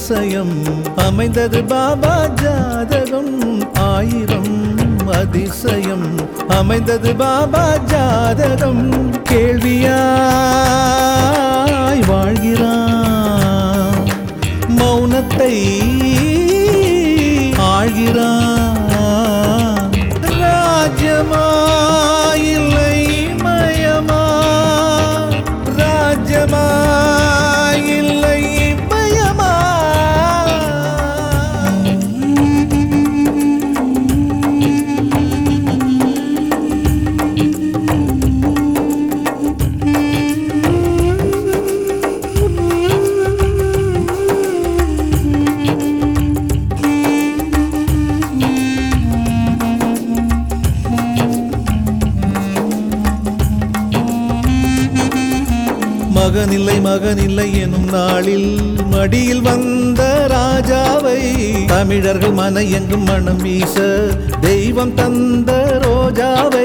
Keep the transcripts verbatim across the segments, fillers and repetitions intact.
அதிசயம் அமைந்தது பாபா ஜாதகம் ஆயிரம் அதிசயம் அமைந்தது பாபா ஜாதகம் கேள்வியாய் வாழ்கிறான் மௌனத்தை ஆழ்கிறான் ராஜ்யமா இல்லை மயமா ராஜ்யமா இல்லை மயமா மகனில்லை மகனில்லை எனும் நாளில் மடியில் வந்த ராஜாவை தமிழர்கள் மன எங்கும் மனம் வீச தெய்வம் தந்த ரோஜாவை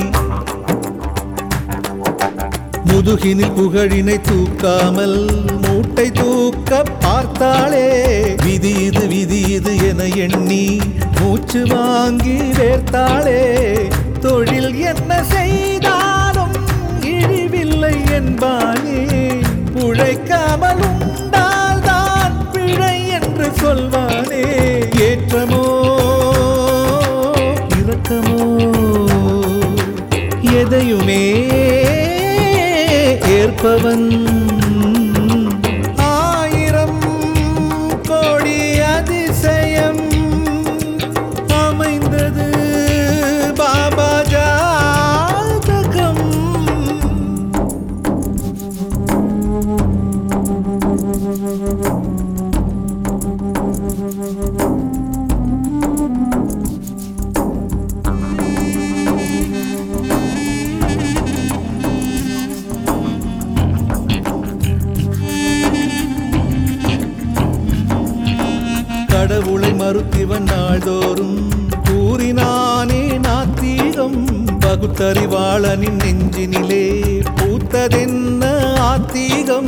முதுகினில் புகழினை தூக்காமல் மூட்டை தூக்க பார்த்தாளே விதி இது விதி இது என எண்ணி மூச்சு வாங்கி வேர்த்தாளே தொழில் என்ன செய்தாலும் இழிவில்லை என்பானே உழைக்காமல் உண்டால்தான் பிழை என்று சொல்வானே ஏற்றமோ இரக்கமோ எதையுமே ஏற்பவன் ஆயிரம் கோடி அதிசயம் அமைந்தது பாபா ஜாதகம் கடவுளை மறுத்திவன் நாள்தோறும் கூறினானே நாத்தீகம் பகுத்தறிவாளனின் நெஞ்சினிலே பூத்ததென்ன ஆத்தீகம்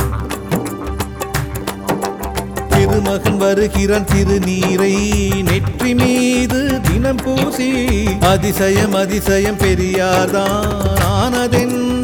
திருமகன் வருகிறான் திருநீரை நெற்றி மீது தினம் பூசி அதிசயம் அதிசயம் பெரியார்தான் ஆனதென்ன